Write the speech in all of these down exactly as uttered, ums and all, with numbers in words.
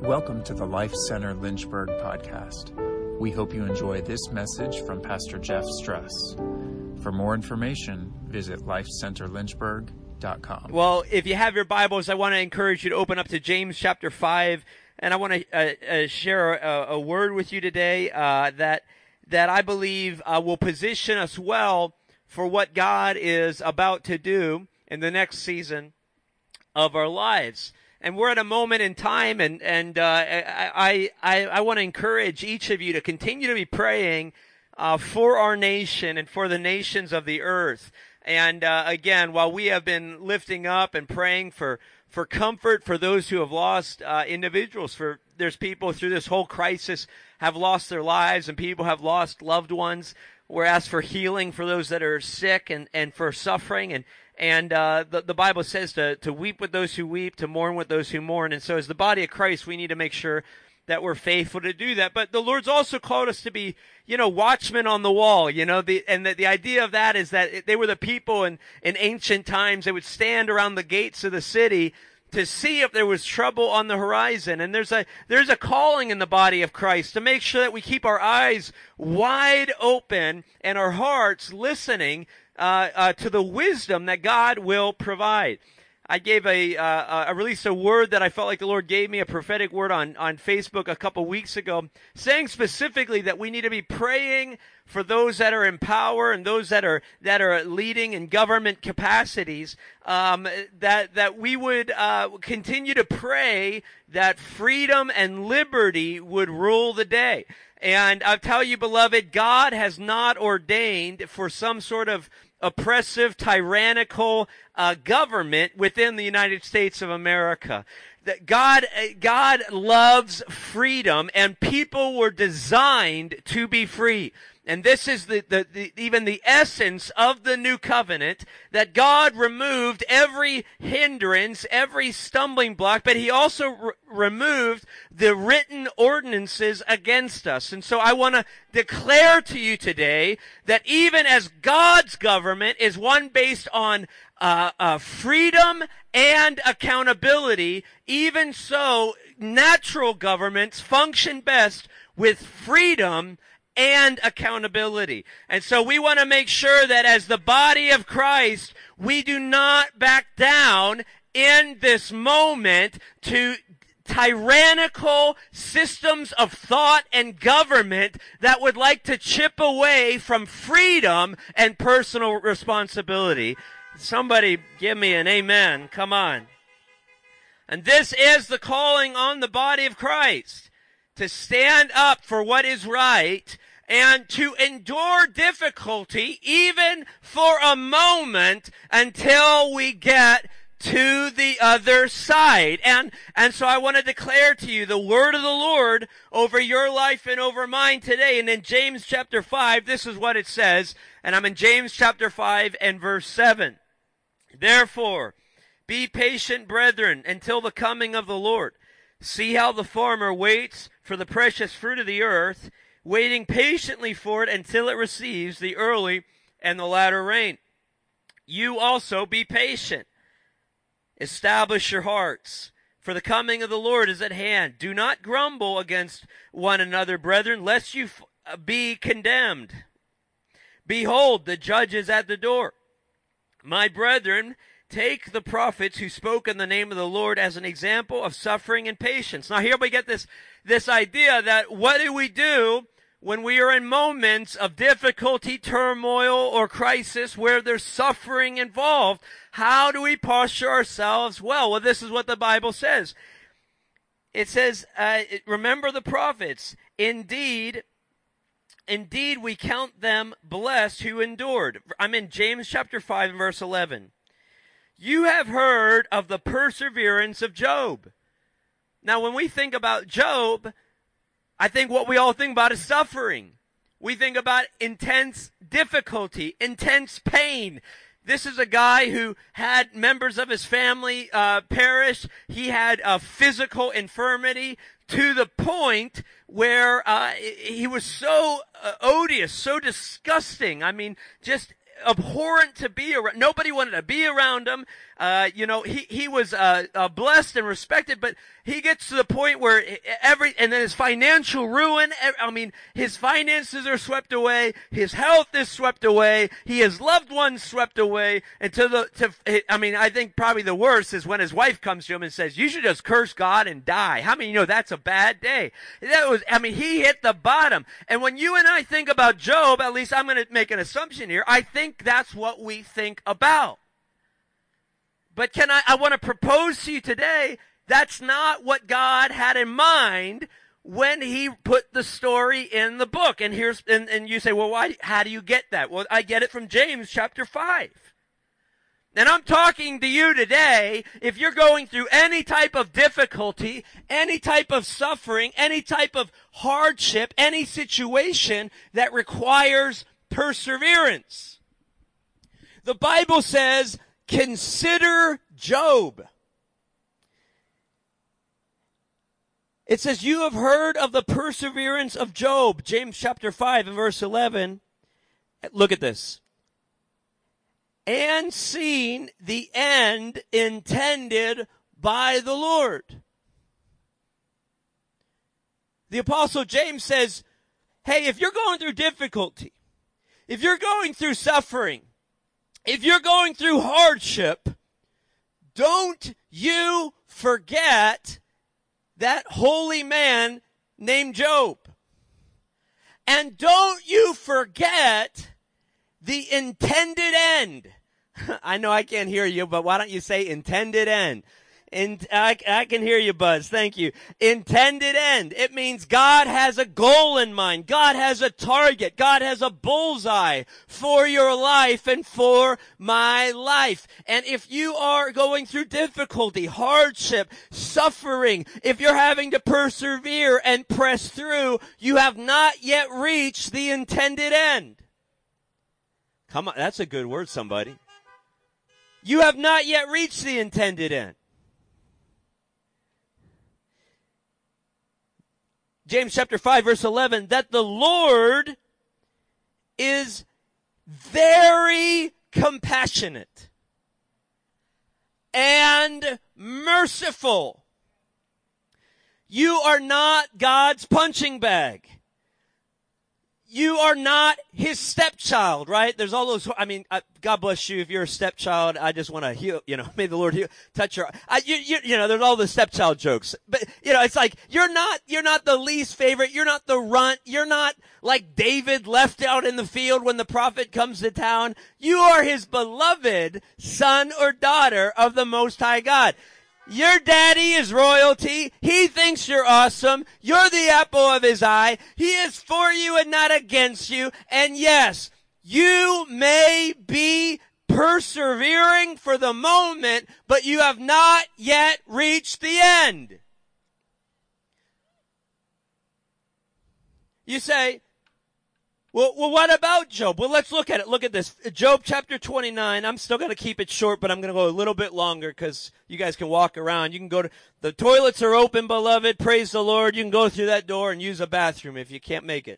Welcome to the Life Center Lynchburg podcast. We hope you enjoy this message from Pastor Jeff Stress. For more information, visit life center lynchburg dot com. Well, if you have your Bibles, I want to encourage you to open up to James chapter five, and I want to uh, uh, share a, a word with you today uh, that that I believe uh, will position us well for what God is about to do in the next season of our lives. And we're at a moment in time, and and uh, I I I want to encourage each of you to continue to be praying uh, for our nation and for the nations of the earth. And uh, again, while we have been lifting up and praying for for comfort for those who have lost uh, individuals, for there's people through this whole crisis have lost their lives, and people have lost loved ones. We're asked for healing for those that are sick and and for suffering and. And uh, the, the Bible says to, to weep with those who weep, to mourn with those who mourn. And so as the body of Christ, we need to make sure that we're faithful to do that. But the Lord's also called us to be, you know, watchmen on the wall, you know, the, and the, the idea of that is that they were the people in, in ancient times that would stand around the gates of the city to see if there was trouble on the horizon. And there's a, there's a calling in the body of Christ to make sure that we keep our eyes wide open and our hearts listening Uh, uh, to the wisdom that God will provide. I gave a, uh, I released a word that I felt like the Lord gave me, a prophetic word on, on Facebook a couple weeks ago, saying specifically that we need to be praying for those that are in power and those that are, that are leading in government capacities, um, that, that we would, uh, continue to pray that freedom and liberty would rule the day. And I'll tell you, beloved, God has not ordained for some sort of oppressive, tyrannical uh, government within the United States of America. That God, God loves freedom, and people were designed to be free. And this is the, the, the even the essence of the new covenant, that God removed every hindrance, every stumbling block, but he also re- removed the written ordinances against us. And so I want to declare to you today that even as God's government is one based on uh, uh, freedom and accountability, even so natural governments function best with freedom and accountability. And so we want to make sure that as the body of Christ, we do not back down in this moment to tyrannical systems of thought and government that would like to chip away from freedom and personal responsibility. Somebody give me an amen. Come on. And this is the calling on the body of Christ, to stand up for what is right and to endure difficulty even for a moment until we get to the other side. And, and so I want to declare to you the word of the Lord over your life and over mine today. And in James chapter five, this is what it says. And I'm in James chapter five and verse seven. Therefore, be patient, brethren, until the coming of the Lord. See how the farmer waits for the precious fruit of the earth, waiting patiently for it until it receives the early and the latter rain. You also be patient. Establish your hearts, for the coming of the Lord is at hand. Do not grumble against one another, brethren, lest you f- be condemned. Behold, the judge is at the door. My brethren, take the prophets who spoke in the name of the Lord as an example of suffering and patience. Now here we get this, this idea that what do we do when we are in moments of difficulty, turmoil, or crisis where there's suffering involved? How do we posture ourselves well? Well, this is what the Bible says. It says, uh, remember the prophets. Indeed, indeed we count them blessed who endured. I'm in James chapter five, verse eleven. You have heard of the perseverance of Job. Now, when we think about Job, I think what we all think about is suffering. We think about intense difficulty, intense pain. This is a guy who had members of his family uh, perish. He had a physical infirmity to the point where uh, he was so uh, odious, so disgusting. I mean, just abhorrent to be around. Nobody wanted to be around him. Uh, you know, he, he was, uh, uh, blessed and respected, but he gets to the point where every, and then his financial ruin, I mean, his finances are swept away, his health is swept away, he has loved ones swept away, and to the, to, I mean, I think probably the worst is when his wife comes to him and says, you should just curse God and die. How many of you know that's a bad day? That was, I mean, he hit the bottom. And when you and I think about Job, at least I'm going to make an assumption here, I think that's what we think about. But can I, I want to propose to you today, that's not what God had in mind when he put the story in the book. And here's, and, and you say, well, why, how do you get that? Well, I get it from James chapter five. And I'm talking to you today, if you're going through any type of difficulty, any type of suffering, any type of hardship, any situation that requires perseverance. The Bible says, consider Job. It says, you have heard of the perseverance of Job. James chapter five and verse eleven. Look at this. And seen the end intended by the Lord. The Apostle James says, hey, if you're going through difficulty, if you're going through suffering, if you're going through hardship, don't you forget that holy man named Job. And don't you forget the intended end. I know I can't hear you, but why don't you say intended end? And I, I can hear you, Buzz. Thank you. Intended end. It means God has a goal in mind. God has a target. God has a bullseye for your life and for my life. And if you are going through difficulty, hardship, suffering, if you're having to persevere and press through, you have not yet reached the intended end. Come on, that's a good word, somebody. You have not yet reached the intended end. James chapter five verse eleven, that the Lord is very compassionate and merciful. You are not God's punching bag. You are not his stepchild, right? There's all those, I mean, uh, God bless you if you're a stepchild. I just want to heal, you know, may the Lord heal, touch your, I, you, you, you know, there's all the stepchild jokes. But, you know, it's like, you're not, you're not the least favorite. You're not the runt. You're not like David left out in the field when the prophet comes to town. You are his beloved son or daughter of the Most High God. Your daddy is royalty. He thinks you're awesome. You're the apple of his eye. He is for you and not against you. And yes, you may be persevering for the moment, but you have not yet reached the end. You say, Well, well, what about Job? Well, let's look at it. Look at this. Job chapter twenty-nine. I'm still going to keep it short, but I'm going to go a little bit longer because you guys can walk around. You can go to, the toilets are open, beloved. Praise the Lord. You can go through that door and use a bathroom if you can't make it.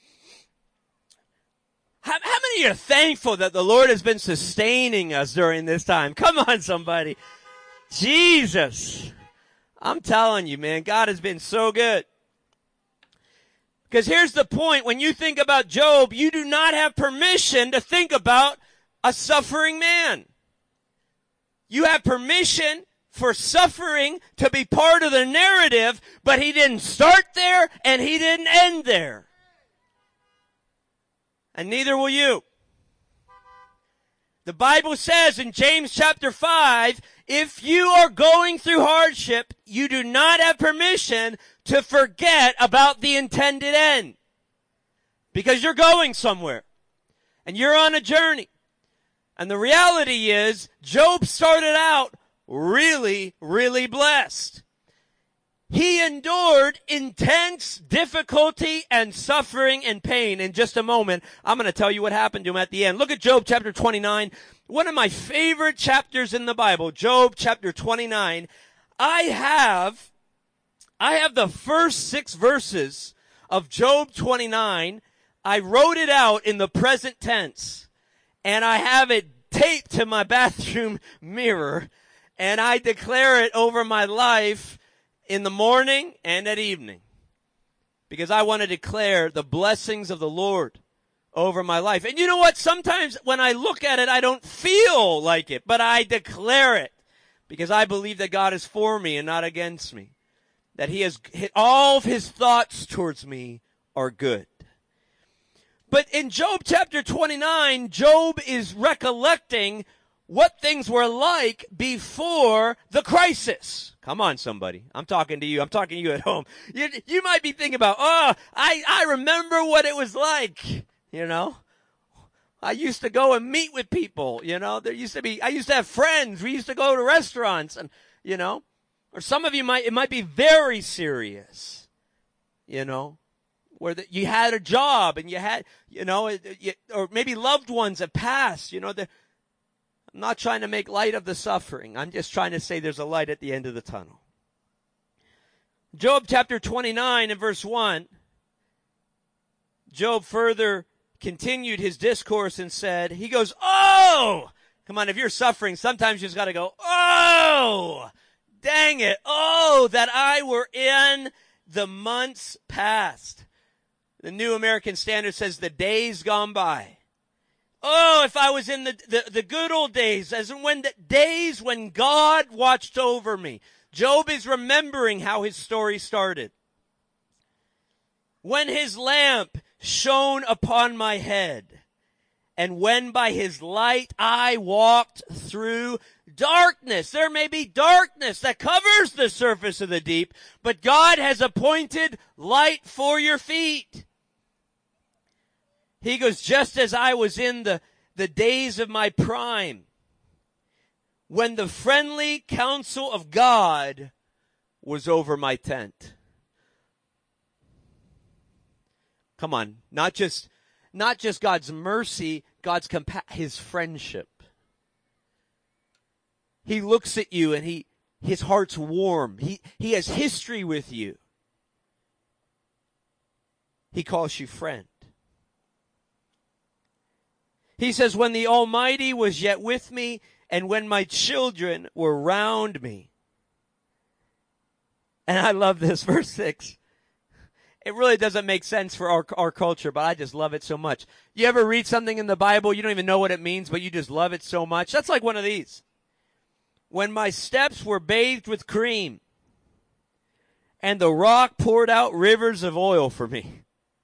How, how many are thankful that the Lord has been sustaining us during this time? Come on, somebody. Jesus. I'm telling you, man, God has been so good. Because here's the point. When you think about Job, you do not have permission to think about a suffering man. You have permission for suffering to be part of the narrative, but he didn't start there and he didn't end there. And neither will you. The Bible says in James chapter five, if you are going through hardship, you do not have permission to forget about the intended end. Because you're going somewhere. And you're on a journey. And the reality is, Job started out really, really blessed. He endured intense difficulty and suffering and pain. In just a moment, I'm going to tell you what happened to him at the end. Look at Job chapter twenty-nine. One of my favorite chapters in the Bible, Job chapter twenty-nine. I have, I have the first six verses of Job twenty-nine. I wrote it out in the present tense. And I have it taped to my bathroom mirror, and I declare it over my life in the morning and at evening. Because I want to declare the blessings of the Lord over my life. And you know what? Sometimes when I look at it, I don't feel like it, but I declare it. Because I believe that God is for me and not against me. That he has hit all of his thoughts towards me are good. But in Job chapter twenty-nine, Job is recollecting what things were like before the crisis. Come on, somebody. I'm talking to you. I'm talking to you at home. You, you might be thinking about, oh, I, I remember what it was like, you know. I used to go and meet with people, you know. There used to be, I used to have friends. We used to go to restaurants and, you know. Or some of you might, it might be very serious, you know. Where the, you had a job and you had, you know, you, or maybe loved ones have passed, you know. The, I'm not trying to make light of the suffering. I'm just trying to say there's a light at the end of the tunnel. Job chapter twenty-nine and verse one, Job further continued his discourse and said, he goes, oh, come on, if you're suffering, sometimes you just got to go, oh, dang it, oh, that I were in the months past. The New American Standard says the days gone by. Oh, if I was in the, the, the good old days, as in when the days when God watched over me. Job is remembering how his story started. When his lamp shone upon my head, and when by his light I walked through darkness. There may be darkness that covers the surface of the deep, but God has appointed light for your feet. He goes, just as I was in the, the days of my prime, when the friendly counsel of God was over my tent. Come on, not just, not just God's mercy, God's compa- his friendship. He looks at you and he, his heart's warm. He, he has history with you. He calls you friend. He says, when the Almighty was yet with me, and when my children were round me. And I love this, verse six. It really doesn't make sense for our, our culture, but I just love it so much. You ever read something in the Bible, you don't even know what it means, but you just love it so much? That's like one of these. When my steps were bathed with cream, and the rock poured out rivers of oil for me.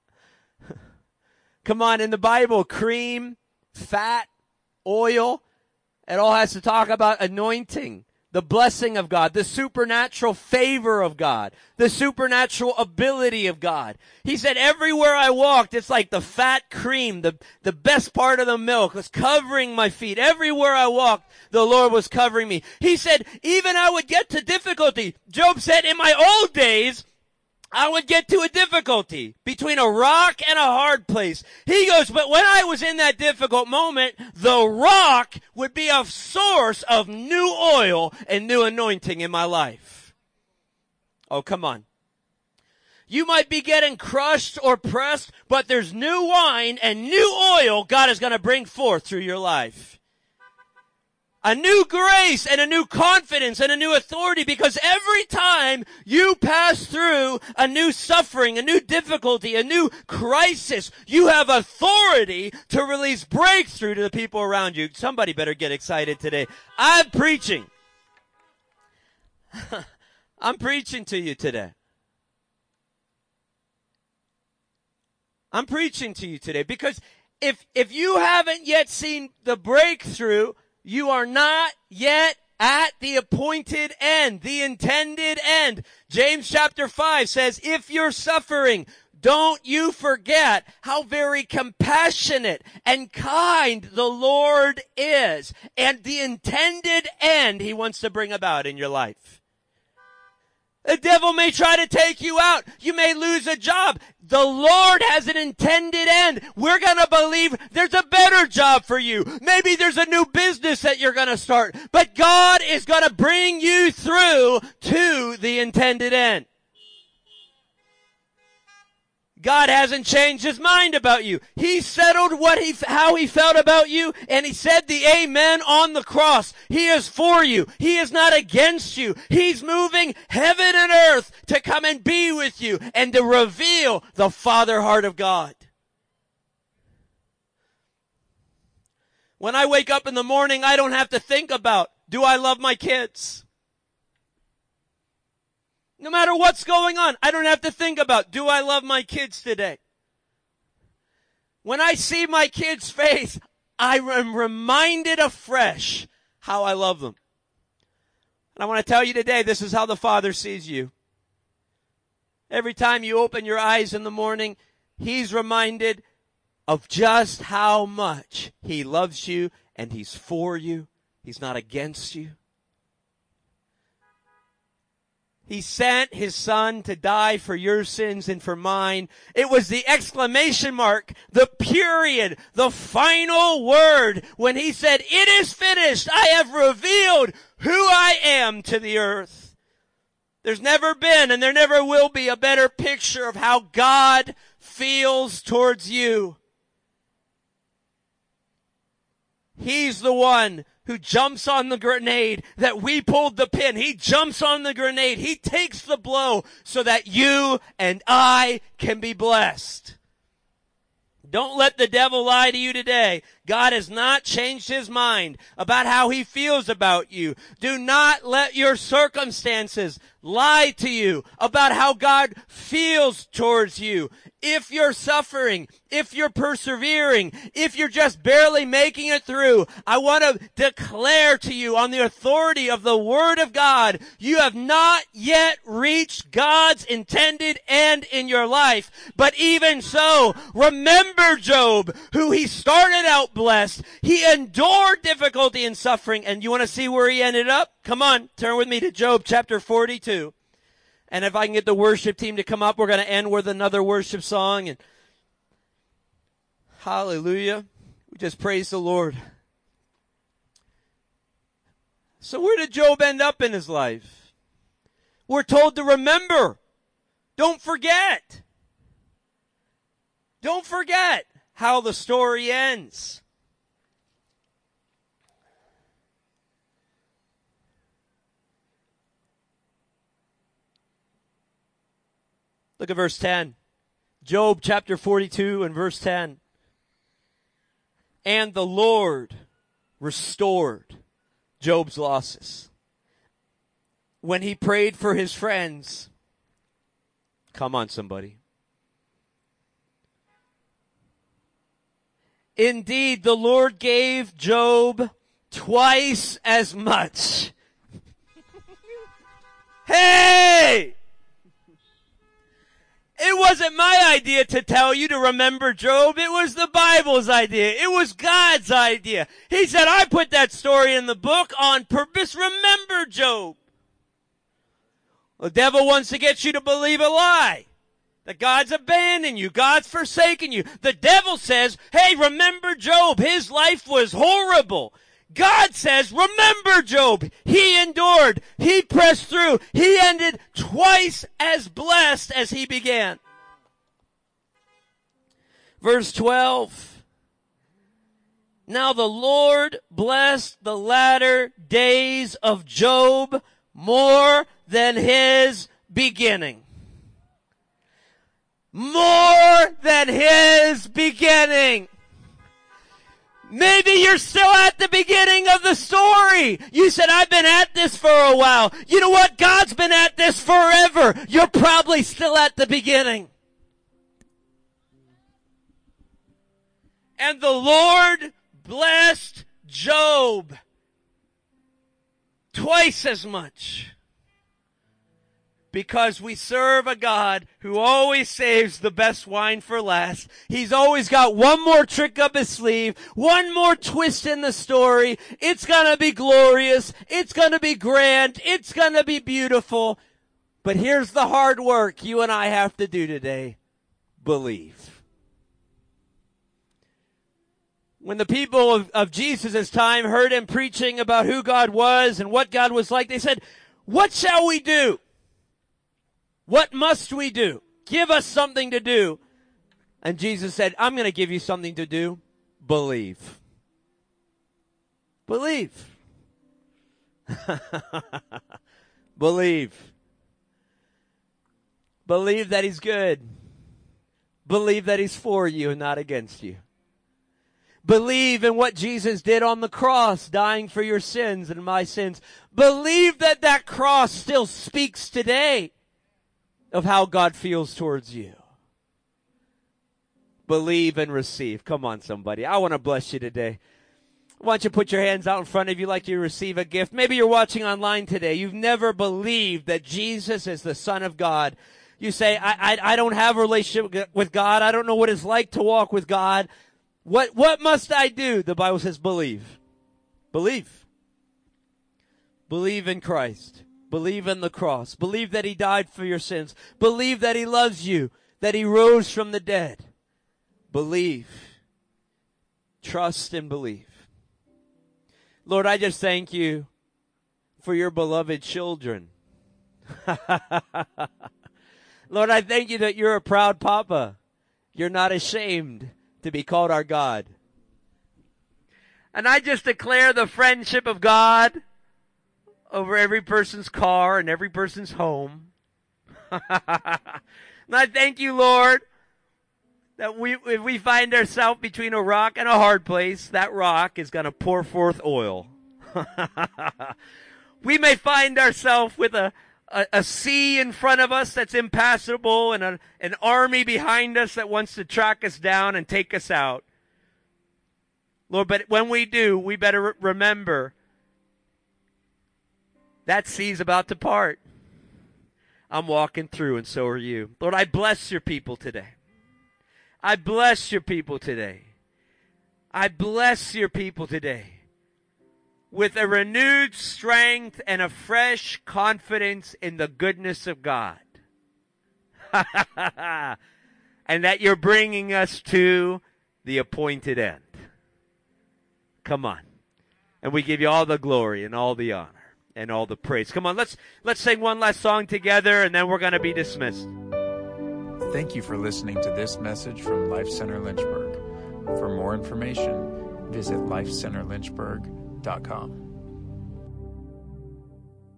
Come on, in the Bible, cream, fat, oil, it all has to talk about anointing, the blessing of God, the supernatural favor of God, the supernatural ability of God. He said, everywhere I walked, it's like the fat cream, the, the best part of the milk was covering my feet. Everywhere I walked, the Lord was covering me. He said, even I would get to difficulty. Job said, in my old days, I would get to a difficulty between a rock and a hard place. He goes, but when I was in that difficult moment, the rock would be a source of new oil and new anointing in my life. Oh, come on. You might be getting crushed or pressed, but there's new wine and new oil God is going to bring forth through your life. A new grace and a new confidence and a new authority, because every time you pass through a new suffering, a new difficulty, a new crisis, you have authority to release breakthrough to the people around you. Somebody better get excited today. I'm preaching. I'm preaching to you today. I'm preaching to you today because if, if you haven't yet seen the breakthrough, you are not yet at the appointed end, the intended end. James chapter five says, if you're suffering, don't you forget how very compassionate and kind the Lord is and the intended end he wants to bring about in your life. The devil may try to take you out. You may lose a job. The Lord has an intended end. We're going to believe there's a better job for you. Maybe there's a new business that you're going to start. But God is going to bring you through to the intended end. God hasn't changed his mind about you. He settled what he, how he felt about you, and he said the amen on the cross. He is for you. He is not against you. He's moving heaven and earth to come and be with you and to reveal the Father heart of God. When I wake up in the morning, I don't have to think about, do I love my kids? No matter what's going on, I don't have to think about, do I love my kids today? When I see my kids' face, I am reminded afresh how I love them. And I want to tell you today, this is how the Father sees you. Every time you open your eyes in the morning, he's reminded of just how much he loves you and he's for you. He's not against you. He sent his son to die for your sins and for mine. It was the exclamation mark, the period, the final word when he said, it is finished. I have revealed who I am to the earth. There's never been and there never will be a better picture of how God feels towards you. He's the one who jumps on the grenade that we pulled the pin. He jumps on the grenade. He takes the blow so that you and I can be blessed. Don't let the devil lie to you today. God has not changed his mind about how he feels about you. Do not let your circumstances lie to you about how God feels towards you. If you're suffering, if you're persevering, if you're just barely making it through, I want to declare to you on the authority of the Word of God, you have not yet reached God's intended end in your life. But even so, remember Job, who he started out blessed. He endured difficulty and suffering. And you want to see where he ended up? Come on, turn with me to Job chapter forty-two. And if I can get the worship team to come up, we're going to end with another worship song. And hallelujah. We just praise the Lord. So where did Job end up in his life? We're told to remember. Don't forget. Don't forget how the story ends. Look at verse ten. Job chapter forty-two and verse ten. And the Lord restored Job's losses. When he prayed for his friends. Come on, somebody. Indeed, the Lord gave Job twice as much. Hey! It wasn't my idea to tell you to remember Job. It was the Bible's idea. It was God's idea. He said, I put that story in the book on purpose. Remember Job. The devil wants to get you to believe a lie. That God's abandoned you. God's forsaken you. The devil says, hey, remember Job. His life was horrible. God says, remember Job. He endured. He pressed through. He ended twice as blessed as he began. Verse twelve. Now the Lord blessed the latter days of Job more than his beginning. More than his beginning. Maybe you're still at the beginning of the story. You said, I've been at this for a while. You know what? God's been at this forever. You're probably still at the beginning. And the Lord blessed Job twice as much. Because we serve a God who always saves the best wine for last. He's always got one more trick up his sleeve, one more twist in the story. It's gonna be glorious. It's gonna be grand. It's gonna be beautiful. But here's the hard work you and I have to do today. Believe. When the people of, of Jesus' time heard him preaching about who God was and what God was like, they said, what shall we do? What must we do? Give us something to do. And Jesus said, I'm going to give you something to do. Believe. Believe. Believe. Believe that he's good. Believe that he's for you and not against you. Believe in what Jesus did on the cross, dying for your sins and my sins. Believe that that cross still speaks today of how God feels towards you. Believe and receive. Come on, somebody. I want to bless you today. Why don't you put your hands out in front of you like you receive a gift? Maybe you're watching online today. You've never believed that Jesus is the Son of God. You say, I, I, I don't have a relationship with God. I don't know what it's like to walk with God. What, what must I do? The Bible says believe. Believe. Believe in Christ. Believe in the cross. Believe that he died for your sins. Believe that he loves you, that he rose from the dead. Believe. Trust and believe. Lord, I just thank you for your beloved children. Lord, I thank you that you're a proud papa. You're not ashamed to be called our God. And I just declare the friendship of God over every person's car and every person's home. And I thank you, Lord, that we, if we find ourselves between a rock and a hard place, that rock is going to pour forth oil. We may find ourselves with a, a, a sea in front of us that's impassable and a, an army behind us that wants to track us down and take us out. Lord, but when we do, we better re- remember that sea's about to part. I'm walking through, and so are you. Lord, I bless your people today. I bless your people today. I bless your people today with a renewed strength and a fresh confidence in the goodness of God. And that you're bringing us to the appointed end. Come on. And we give you all the glory and all the honor and all the praise. Come on, let's let's sing one last song together, and then we're going to be dismissed. Thank you for listening to this message from Life Center Lynchburg. For more information, visit life center lynchburg dot com.